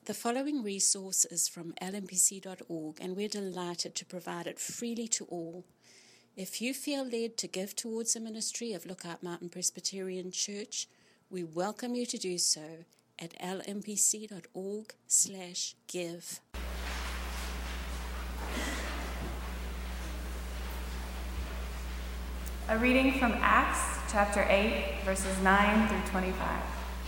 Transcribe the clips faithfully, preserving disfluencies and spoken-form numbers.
The following resource is from L M P C dot org, and we're delighted to provide it freely to all. If you feel led to give towards the ministry of Lookout Mountain Presbyterian Church, we welcome you to do so at lmpc.org slash give. A reading from Acts chapter eight, verses nine through twenty-five.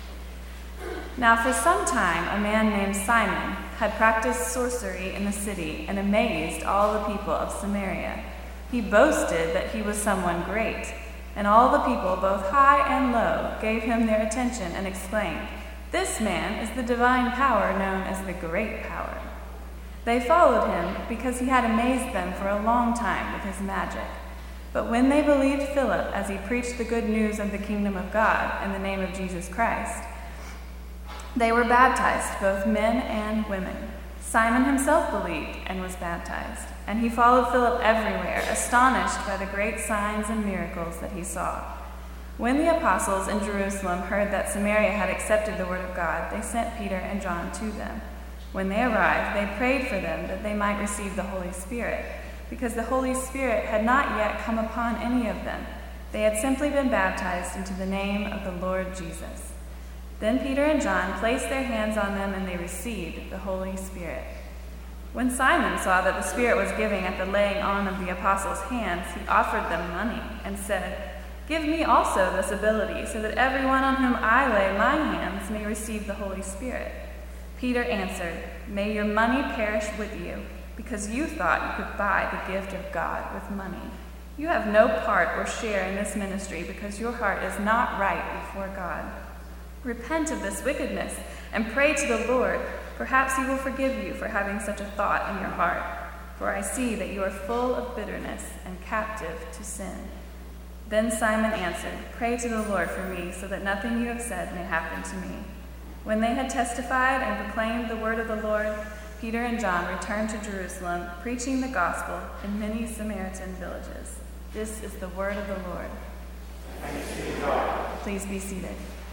Now for some time a man named Simon had practiced sorcery in the city and amazed all the people of Samaria. He boasted that he was someone great, and all the people, both high and low, gave him their attention and exclaimed, "This man is the divine power known as the Great Power." They followed him because he had amazed them for a long time with his magic. But when they believed Philip as he preached the good news of the kingdom of God in the name of Jesus Christ, they were baptized, both men and women. Simon himself believed and was baptized, and he followed Philip everywhere, astonished by the great signs and miracles that he saw. When the apostles in Jerusalem heard that Samaria had accepted the word of God, they sent Peter and John to them. When they arrived, they prayed for them that they might receive the Holy Spirit, because the Holy Spirit had not yet come upon any of them. They had simply been baptized into the name of the Lord Jesus. Then Peter and John placed their hands on them, and they received the Holy Spirit. When Simon saw that the Spirit was giving at the laying on of the apostles' hands, he offered them money and said, "Give me also this ability, so that everyone on whom I lay my hands may receive the Holy Spirit." Peter answered, "May your money perish with you, because you thought you could buy the gift of God with money. You have no part or share in this ministry, because your heart is not right before God. Repent of this wickedness and pray to the Lord. Perhaps he will forgive you for having such a thought in your heart. For I see that you are full of bitterness and captive to sin." Then Simon answered, "Pray to the Lord for me, so that nothing you have said may happen to me." When they had testified and proclaimed the word of the Lord, Peter and John returned to Jerusalem, preaching the gospel in many Samaritan villages. This is the word of the Lord. Thanks be to God. Please be seated.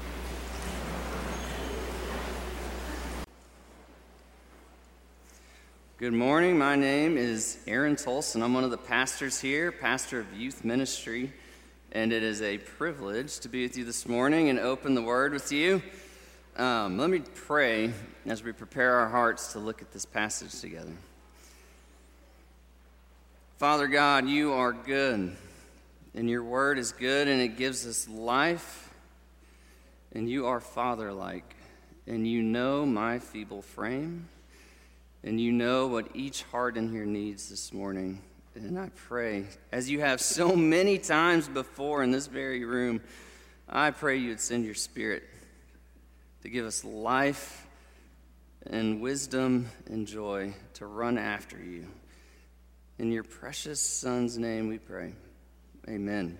Good morning. My name is Aaron Tolson. I'm one of the pastors here, pastor of youth ministry, and it is a privilege to be with you this morning and open the word with you. Um, let me pray as we prepare our hearts to look at this passage together. Father God, you are good, and your word is good, and it gives us life, and you are Father-like, and you know my feeble frame. And you know what each heart in here needs this morning. And I pray, as you have so many times before in this very room, I pray you would send your Spirit to give us life and wisdom and joy to run after you. In your precious Son's name we pray. Amen.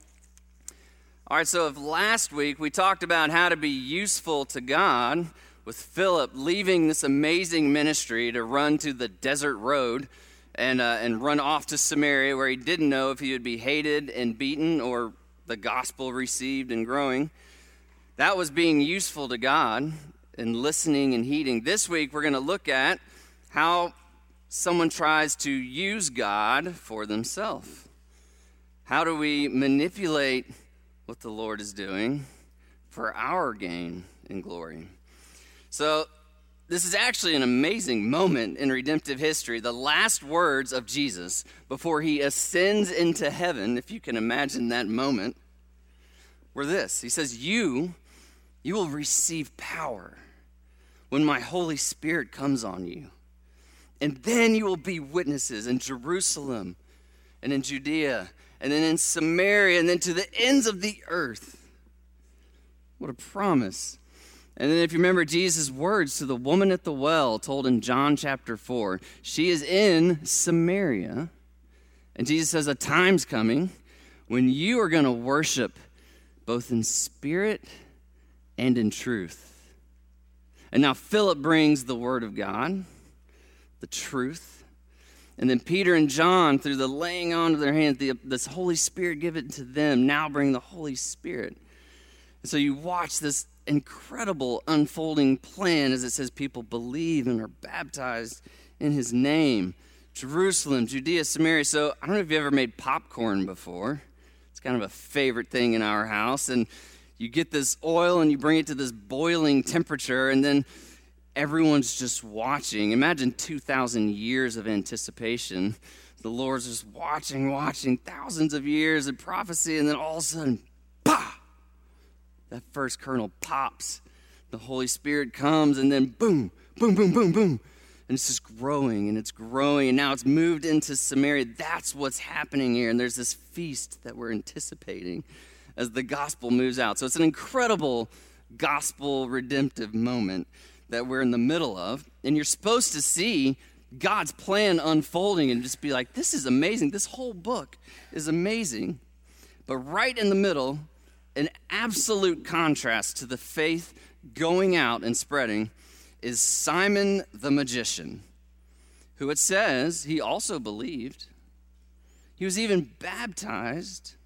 All right, so if last week we talked about how to be useful to God, with Philip leaving this amazing ministry to run to the desert road and uh, and run off to Samaria, where he didn't know if he would be hated and beaten or the gospel received and growing. That was being useful to God and listening and heeding. This week we're going to look at how someone tries to use God for themselves. How do we manipulate what the Lord is doing for our gain and glory? So this is actually an amazing moment in redemptive history. The last words of Jesus before he ascends into heaven, if you can imagine that moment, were this. He says, you, you will receive power when my Holy Spirit comes on you. And then you will be witnesses in Jerusalem and in Judea and then in Samaria and then to the ends of the earth. What a promise. And then if you remember Jesus' words to the woman at the well told in John chapter four, she is in Samaria. And Jesus says a time's coming when you are going to worship both in spirit and in truth. And now Philip brings the word of God, the truth. And then Peter and John, through the laying on of their hands, the, this Holy Spirit give it to them, now bring the Holy Spirit. And so you watch this incredible unfolding plan as it says people believe and are baptized in his name. Jerusalem, Judea, Samaria. So I don't know if you've ever made popcorn before. It's kind of a favorite thing in our house. And you get this oil and you bring it to this boiling temperature, and then everyone's just watching. Imagine two thousand years of anticipation. The Lord's just watching, watching, thousands of years of prophecy, and then all of a sudden, bah! That first kernel pops. The Holy Spirit comes, and then boom, boom, boom, boom, boom. And it's just growing, and it's growing, and now it's moved into Samaria. That's what's happening here, and there's this feast that we're anticipating as the gospel moves out. So it's an incredible gospel redemptive moment that we're in the middle of, and you're supposed to see God's plan unfolding and just be like, this is amazing. This whole book is amazing. But right in the middle, an absolute contrast to the faith going out and spreading is Simon the magician, who it says he also believed. He was even baptized.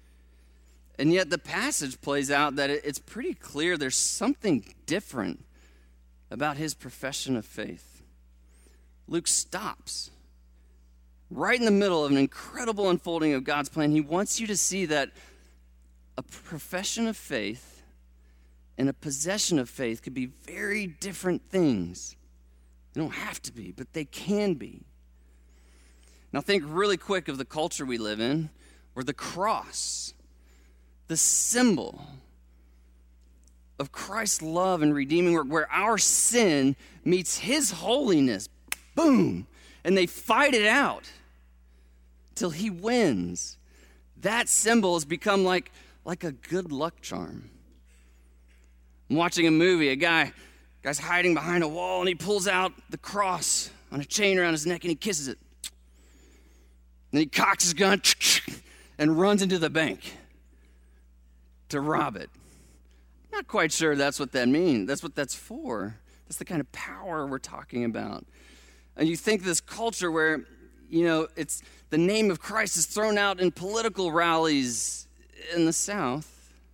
And yet the passage plays out that it's pretty clear there's something different about his profession of faith. Luke stops right in the middle of an incredible unfolding of God's plan. He wants you to see that a profession of faith and a possession of faith could be very different things. They don't have to be, but they can be. Now think really quick of the culture we live in, where the cross, the symbol of Christ's love and redeeming work, where our sin meets his holiness, boom, and they fight it out till he wins. That symbol has become like, like a good luck charm. I'm watching a movie, a guy, guy's hiding behind a wall, and he pulls out the cross on a chain around his neck, and he kisses it. Then he cocks his gun and runs into the bank to rob it. Not quite sure that's what that means. That's what that's for. That's the kind of power we're talking about. And you think this culture where, you know, it's the name of Christ is thrown out in political rallies in the South,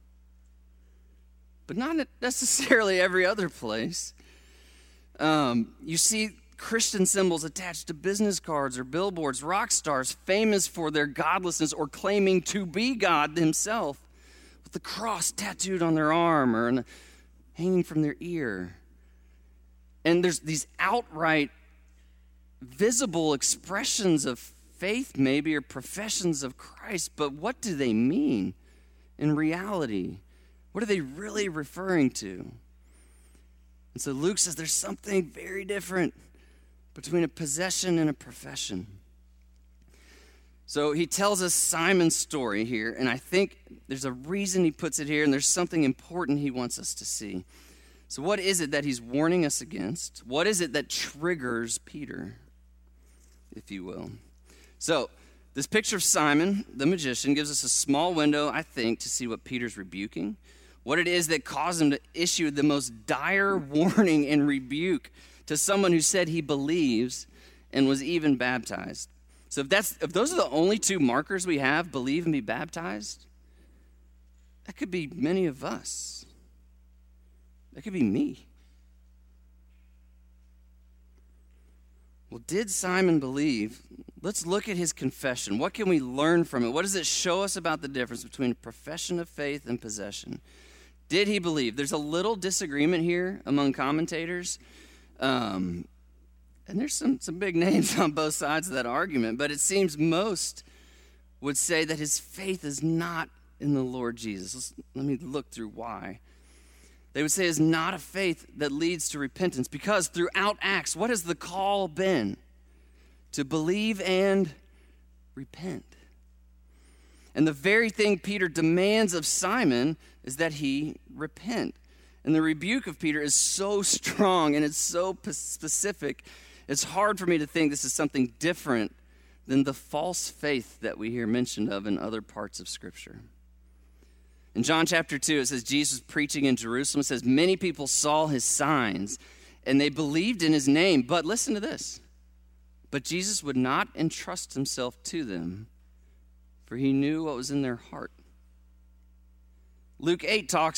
but not necessarily every other place. Um, you see Christian symbols attached to business cards or billboards, rock stars famous for their godlessness or claiming to be God himself, with the cross tattooed on their arm or in, hanging from their ear. And there's these outright visible expressions of faith maybe, or professions of Christ, but what do they mean in reality? What are they really referring to? And so Luke says there's something very different between a possession and a profession. So he tells us Simon's story here, and I think there's a reason he puts it here, and there's something important he wants us to see. So what is it that he's warning us against? What is it that triggers Peter, if you will? So this picture of Simon, the magician, gives us a small window, I think, to see what Peter's rebuking, what it is that caused him to issue the most dire warning and rebuke to someone who said he believes and was even baptized. So if that's if those are the only two markers we have, believe and be baptized, that could be many of us. That could be me. Well, did Simon believe? Let's look at his confession. What can we learn from it? What does it show us about the difference between a profession of faith and possession? Did he believe? There's a little disagreement here among commentators. Um, and there's some, some big names on both sides of that argument, but it seems most would say that his faith is not in the Lord Jesus. Let's, let me look through why. They would say it's not a faith that leads to repentance, because throughout Acts, what has the call been? To believe and repent. And the very thing Peter demands of Simon is that he repent. And the rebuke of Peter is so strong and it's so specific, it's hard for me to think this is something different than the false faith that we hear mentioned of in other parts of Scripture. In John chapter two, it says Jesus was preaching in Jerusalem. It says many people saw his signs and they believed in his name. But listen to this. But Jesus would not entrust himself to them, for he knew what was in their heart. Luke eight talks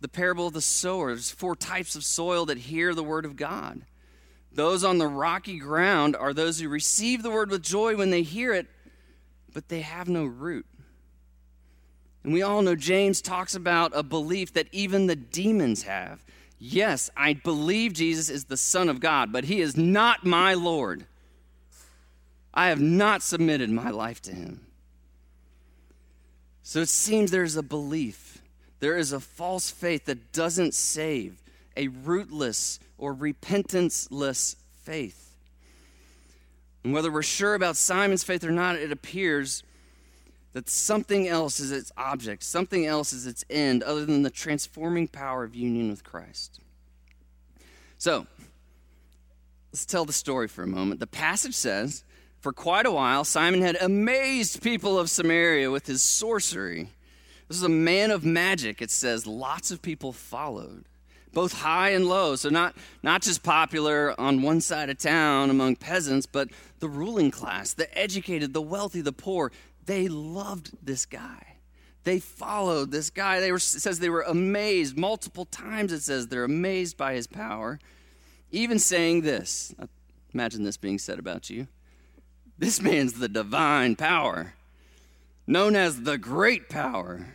the parable of the sower. There's four types of soil that hear the word of God. Those on the rocky ground are those who receive the word with joy when they hear it, but they have no root. And we all know James talks about a belief that even the demons have. Yes, I believe Jesus is the Son of God, but he is not my Lord. I have not submitted my life to him. So it seems there's a belief. There is a false faith that doesn't save, a rootless or repentance-less faith. And whether we're sure about Simon's faith or not, it appears that something else is its object, something else is its end, other than the transforming power of union with Christ. So, let's tell the story for a moment. The passage says, for quite a while, Simon had amazed people of Samaria with his sorcery. This is a man of magic, it says. Lots of people followed, both high and low. So not, not just popular on one side of town among peasants, but the ruling class, the educated, the wealthy, the poor. They loved this guy. They followed this guy. They were, it says they were amazed. Multiple times it says they're amazed by his power. Even saying this, imagine this being said about you. This man's the divine power, known as the great power.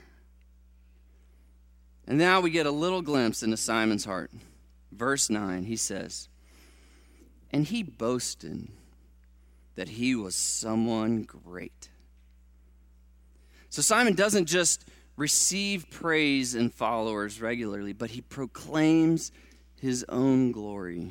And now we get a little glimpse into Simon's heart. Verse nine, he says, and he boasted that he was someone great. So Simon doesn't just receive praise and followers regularly, but he proclaims his own glory.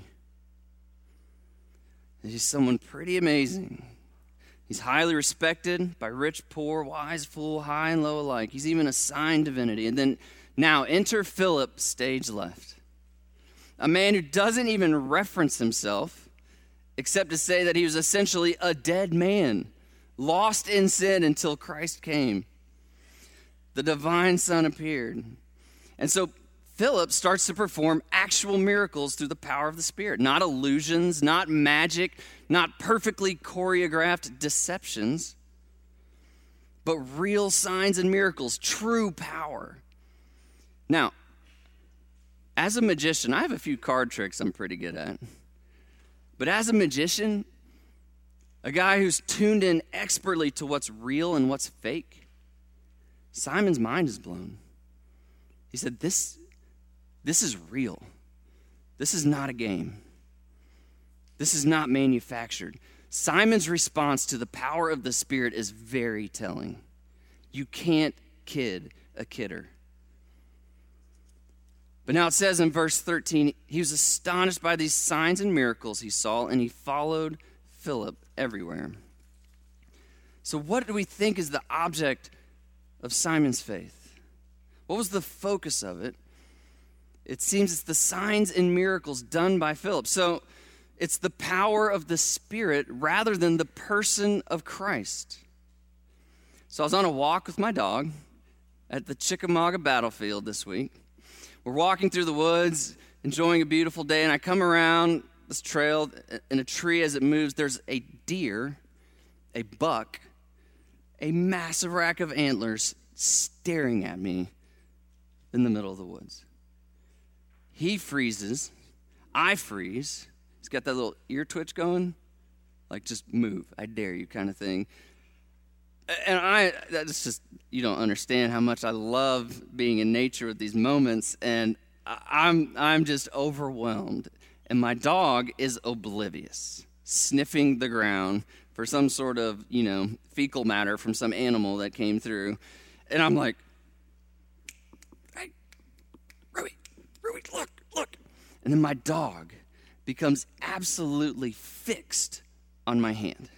He's someone pretty amazing. He's highly respected by rich, poor, wise, fool, high and low alike. He's even assigned divinity. And then now enter Philip, stage left. A man who doesn't even reference himself except to say that he was essentially a dead man, lost in sin until Christ came. The divine Son appeared. And so Philip starts to perform actual miracles through the power of the Spirit. Not illusions, not magic, not perfectly choreographed deceptions, but real signs and miracles, true power. Now, as a magician, I have a few card tricks I'm pretty good at. But as a magician, a guy who's tuned in expertly to what's real and what's fake, Simon's mind is blown. He said, this, this is real. This is not a game. This is not manufactured. Simon's response to the power of the Spirit is very telling. You can't kid a kidder. But now it says in verse thirteen, he was astonished by these signs and miracles he saw, and he followed Philip everywhere. So what do we think is the object of Simon's faith? What was the focus of it? It seems it's the signs and miracles done by Philip. So it's the power of the Spirit rather than the person of Christ. So I was on a walk with my dog at the Chickamauga battlefield this week. We're walking through the woods, enjoying a beautiful day, and I come around this trail in a tree as it moves. There's a deer, a buck, a massive rack of antlers staring at me in the middle of the woods. He freezes. I freeze. He's got that little ear twitch going, like just move, I dare you kind of thing. And I, that's just, you don't understand how much I love being in nature with these moments, and I'm I'm just overwhelmed. And my dog is oblivious, sniffing the ground for some sort of, you know, fecal matter from some animal that came through. And I'm like, hey, Ruby, Ruby, look, look. And then my dog becomes absolutely fixed on my hand.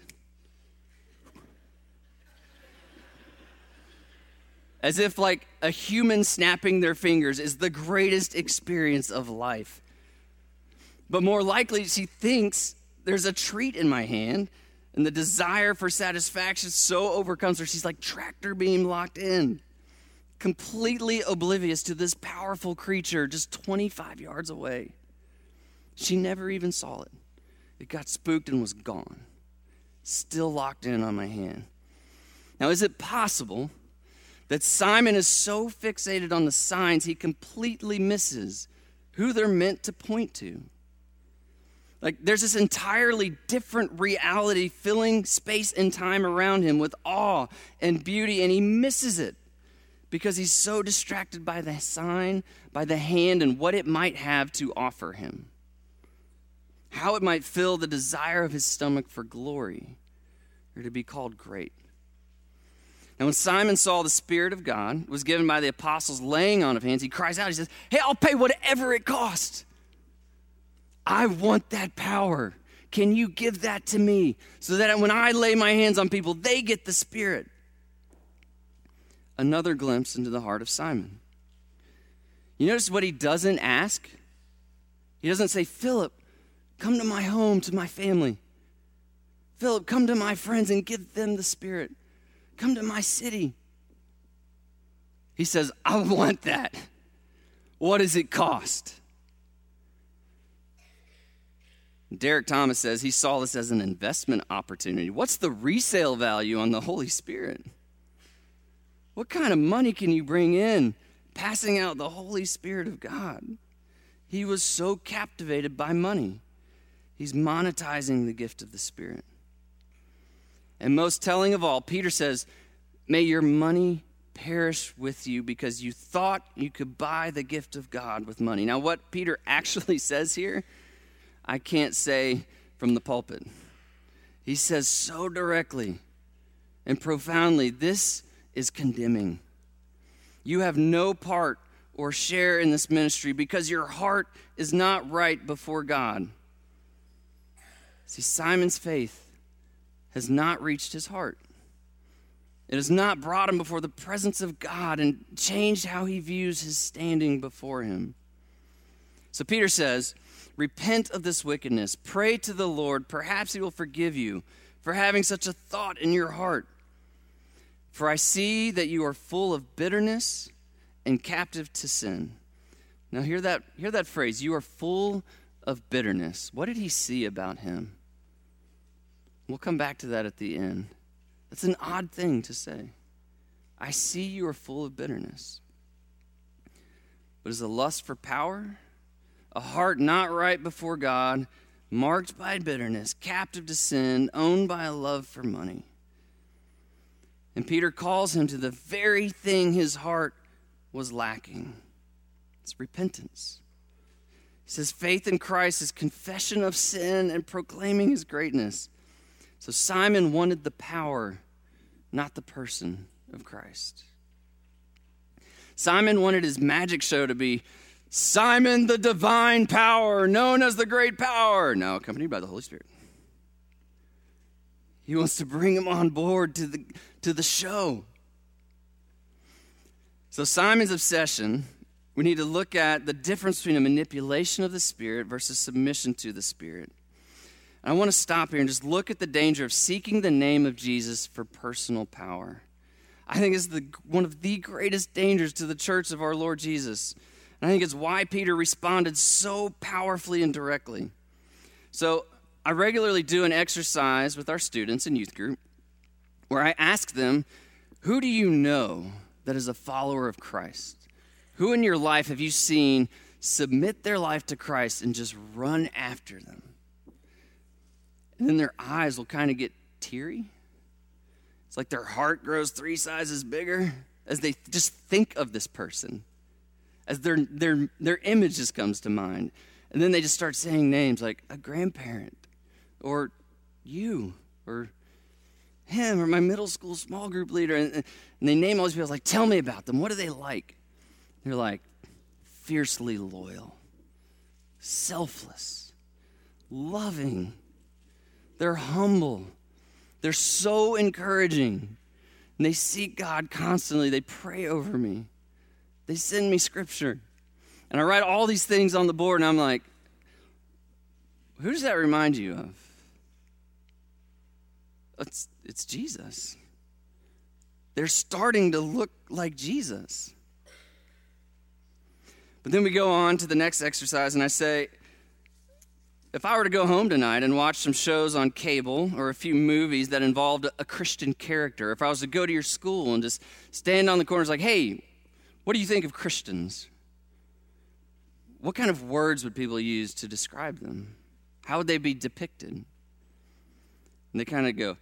As if like a human snapping their fingers is the greatest experience of life. But more likely, she thinks there's a treat in my hand, and the desire for satisfaction so overcomes her, she's like tractor beam locked in, completely oblivious to this powerful creature just twenty-five yards away. She never even saw it. It got spooked and was gone, still locked in on my hand. Now, is it possible that Simon is so fixated on the signs, he completely misses who they're meant to point to. Like, there's this entirely different reality filling space and time around him with awe and beauty, and he misses it because he's so distracted by the sign, by the hand, and what it might have to offer him. How it might fill the desire of his stomach for glory, or to be called great. Now, when Simon saw the Spirit of God was given by the apostles laying on of hands, he cries out, he says, hey, I'll pay whatever it costs. I want that power. Can you give that to me so that when I lay my hands on people, they get the Spirit? Another glimpse into the heart of Simon. You notice what he doesn't ask? He doesn't say, Philip, come to my home, to my family. Philip, come to my friends and give them the Spirit. Come to my city. He says, I want that. What does it cost? Derek Thomas says he saw this as an investment opportunity. What's the resale value on the Holy Spirit? What kind of money can you bring in passing out the Holy Spirit of God? He was so captivated by money. He's monetizing the gift of the Spirit. And most telling of all, Peter says, may your money perish with you because you thought you could buy the gift of God with money. Now, what Peter actually says here, I can't say from the pulpit. He says so directly and profoundly, this is condemning. You have no part or share in this ministry because your heart is not right before God. See, Simon's faith has not reached his heart. It has not brought him before the presence of God and changed how he views his standing before him. So Peter says, repent of this wickedness. Pray to the Lord. Perhaps he will forgive you for having such a thought in your heart. For I see that you are full of bitterness and captive to sin. Now hear that, hear that phrase, you are full of bitterness. What did he see about him? We'll come back to that at the end. That's an odd thing to say. I see you are full of bitterness. But is a lust for power, a heart not right before God, marked by bitterness, captive to sin, owned by a love for money. And Peter calls him to the very thing his heart was lacking. It's repentance. He says faith in Christ is confession of sin and proclaiming his greatness. So Simon wanted the power, not the person of Christ. Simon wanted his magic show to be Simon the divine power, known as the great power, now accompanied by the Holy Spirit. He wants to bring him on board to the, to the show. So Simon's obsession, we need to look at the difference between a manipulation of the Spirit versus submission to the Spirit. I want to stop here and just look at the danger of seeking the name of Jesus for personal power. I think it's the, one of the greatest dangers to the church of our Lord Jesus. And I think it's why Peter responded so powerfully and directly. So I regularly do an exercise with our students in youth group where I ask them, who do you know that is a follower of Christ? Who in your life have you seen submit their life to Christ and just run after them? And then their eyes will kind of get teary. It's like their heart grows three sizes bigger as they just think of this person, as their their their image just comes to mind. And then they just start saying names like a grandparent, or you, or him, or my middle school small group leader. And, and they name all these people, like, tell me about them. What are they like? They're like fiercely loyal, selfless, loving. They're humble. They're so encouraging. And they seek God constantly. They pray over me. They send me scripture. And I write all these things on the board, and I'm like, who does that remind you of? It's, it's Jesus. They're starting to look like Jesus. But then we go on to the next exercise, and I say, if I were to go home tonight and watch some shows on cable or a few movies that involved a Christian character, if I was to go to your school and just stand on the corners like, hey, what do you think of Christians? What kind of words would people use to describe them? How would they be depicted? And they kind of go,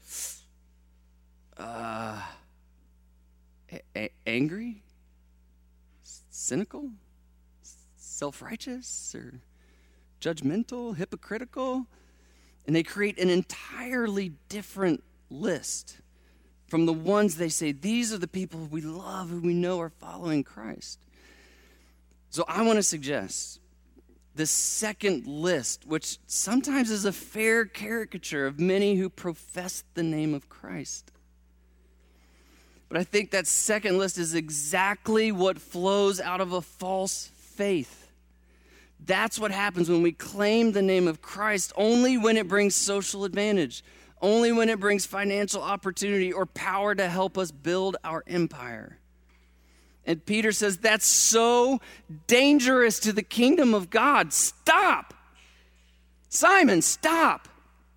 uh, a- a- angry? Cynical? Self-righteous? Or judgmental? Hypocritical? And they create an entirely different list from the ones they say, these are the people we love, who we know are following Christ. So I want to suggest this second list, which sometimes is a fair caricature of many who profess the name of Christ. But I think that second list is exactly what flows out of a false faith. That's what happens when we claim the name of Christ only when it brings social advantage, only when it brings financial opportunity or power to help us build our empire. And Peter says, that's so dangerous to the kingdom of God. Stop. Simon, stop.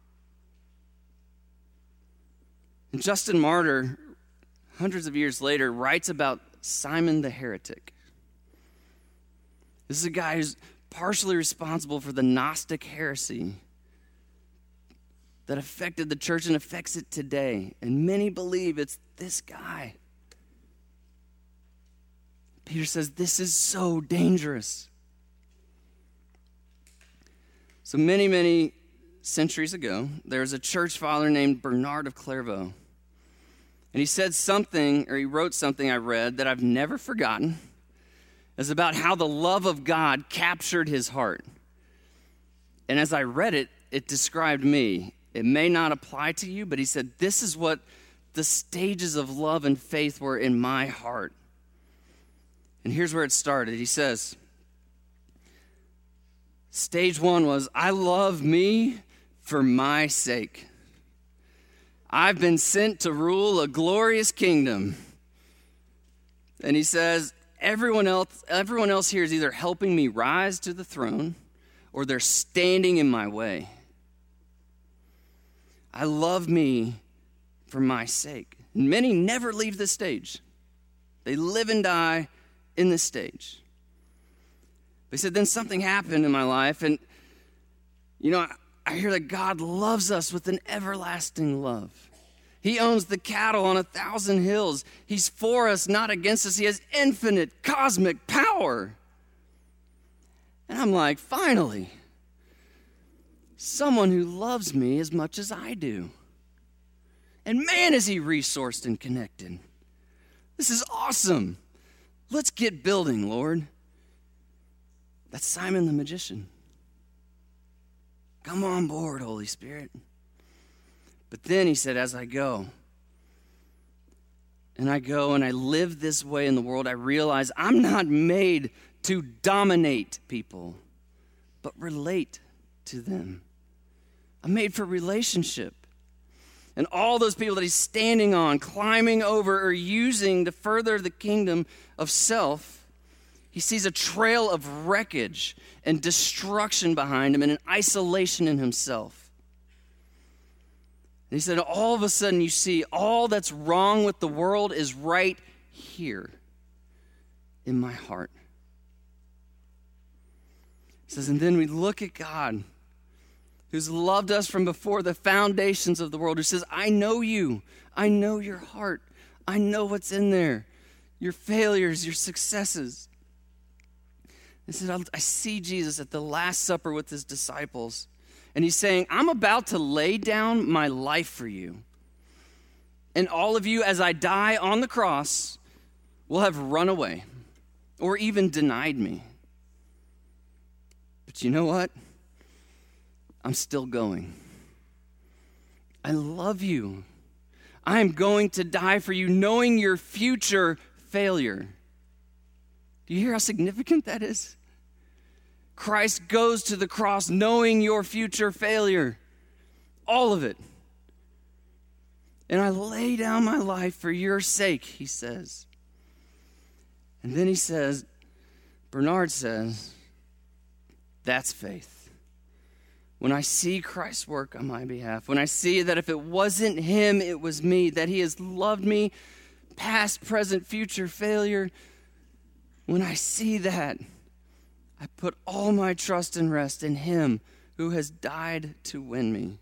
And Justin Martyr, hundreds of years later, writes about Simon the heretic. This is a guy who's partially responsible for the Gnostic heresy that affected the church and affects it today. And many believe it's this guy. Peter says, this is so dangerous. So many, many centuries ago, there was a church father named Bernard of Clairvaux. And he said something, or he wrote something I read that I've never forgotten. It's about how the love of God captured his heart. And as I read it, it described me. It may not apply to you, but he said, this is what the stages of love and faith were in my heart. And here's where it started. He says, stage one was, I love me for my sake. I've been sent to rule a glorious kingdom. And he says, everyone else, everyone else here is either helping me rise to the throne or they're standing in my way. I love me for my sake. And many never leave this stage. They live and die in this stage. They said, then something happened in my life, and you know, I, I hear that God loves us with an everlasting love. He owns the cattle on a thousand hills. He's for us, not against us. He has infinite cosmic power. And I'm like, finally, someone who loves me as much as I do. And man, is he resourced and connected. This is awesome. Let's get building, Lord. That's Simon the magician. Come on board, Holy Spirit. But then he said, as I go, and I go and I live this way in the world, I realize I'm not made to dominate people, but relate to them. I'm made for relationship. And all those people that he's standing on, climbing over, or using to further the kingdom of self, he sees a trail of wreckage and destruction behind him and an isolation in himself. And he said, all of a sudden you see all that's wrong with the world is right here in my heart. He says, and then we look at God, who's loved us from before the foundations of the world, who says, I know you. I know your heart. I know what's in there, your failures, your successes. He said, I see Jesus at the Last Supper with his disciples, and he's saying, I'm about to lay down my life for you. And all of you, as I die on the cross, will have run away or even denied me. But you know what? I'm still going. I love you. I am going to die for you, knowing your future failure. Do you hear how significant that is? Christ goes to the cross knowing your future failure. All of it. And I lay down my life for your sake, he says. And then he says, Bernard says, that's faith. when I see Christ's work on my behalf, when I see that if it wasn't him, it was me, that he has loved me, past, present, future, failure, when I see that, I put all my trust and rest in him who has died to win me.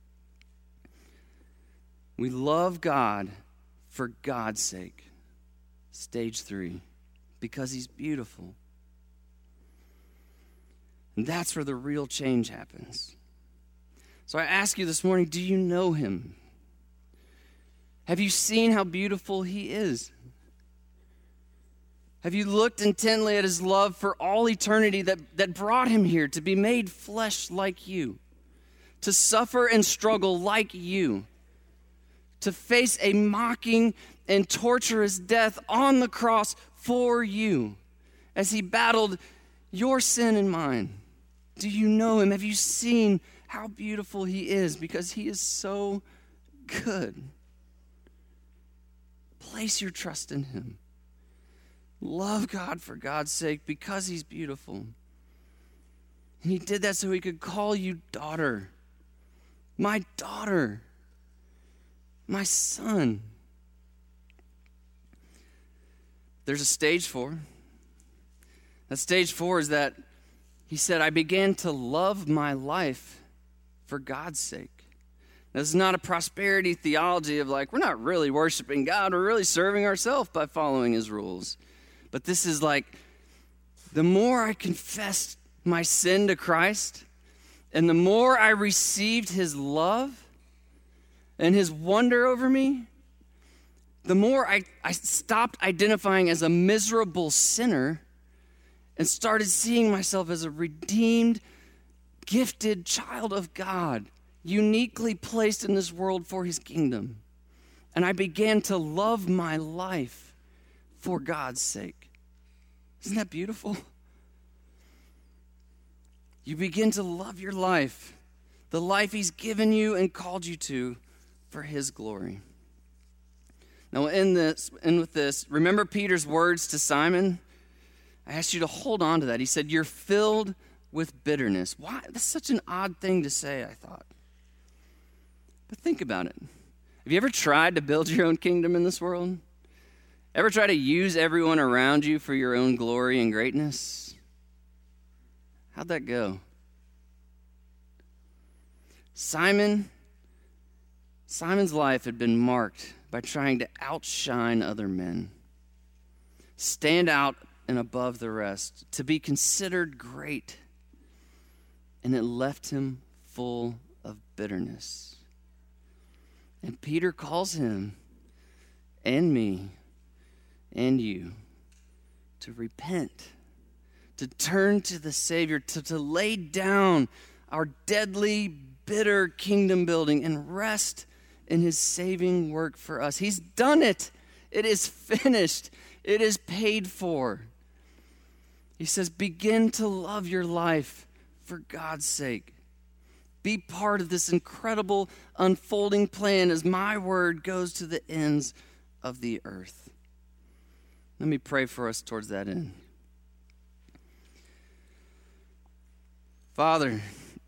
We love God for God's sake. Stage three, because he's beautiful. And that's where the real change happens. So I ask you this morning, do you know him? Have you seen how beautiful he is? Have you looked intently at his love for all eternity that, that brought him here to be made flesh like you, to suffer and struggle like you, to face a mocking and torturous death on the cross for you as he battled your sin and mine? Do you know him? Have you seen how beautiful he is? Because he is so good. Place your trust in him. Love God for God's sake because he's beautiful. And he did that so he could call you daughter. My daughter. My son. There's a stage four. That stage four is that he said, I began to love my life for God's sake. This is not a prosperity theology of like, we're not really worshiping God, we're really serving ourselves by following his rules. But this is like, the more I confessed my sin to Christ, and the more I received his love and his wonder over me, the more I, I stopped identifying as a miserable sinner and started seeing myself as a redeemed, gifted child of God, uniquely placed in this world for his kingdom. And I began to love my life for God's sake. Isn't that beautiful? You begin to love your life, the life he's given you and called you to for his glory. Now, in this, and with this, remember Peter's words to Simon? I asked you to hold on to that. He said, you're filled with bitterness. Why? That's such an odd thing to say, I thought. But think about it. Have you ever tried to build your own kingdom in this world? Ever try to use everyone around you for your own glory and greatness? How'd that go? Simon, Simon's life had been marked by trying to outshine other men, stand out and above the rest, to be considered great. And it left him full of bitterness. And Peter calls him and me and you to repent, to turn to the Savior, to, to lay down our deadly, bitter kingdom building and rest in his saving work for us. He's done it. It is finished. It is paid for. He says, begin to love your life for God's sake. Be part of this incredible unfolding plan as my word goes to the ends of the earth. Let me pray for us towards that end. Father,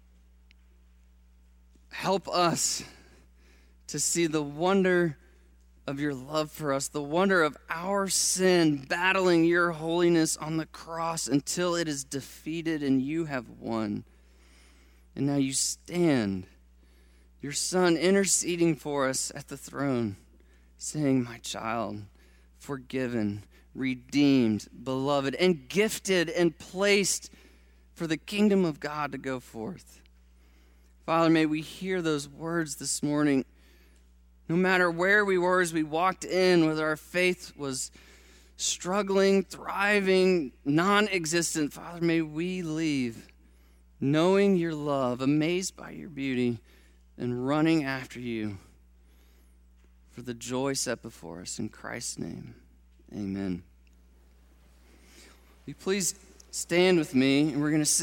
help us to see the wonder of your love for us, the wonder of our sin battling your holiness on the cross until it is defeated and you have won. And now you stand, your Son interceding for us at the throne, saying, my child, forgiven, redeemed, beloved, and gifted and placed for the kingdom of God to go forth. Father, may we hear those words this morning. No matter where we were as we walked in, whether our faith was struggling, thriving, non-existent, Father, may we leave knowing your love, amazed by your beauty, and running after you for the joy set before us. In Christ's name, amen. Will you please stand with me, and we're going to sing.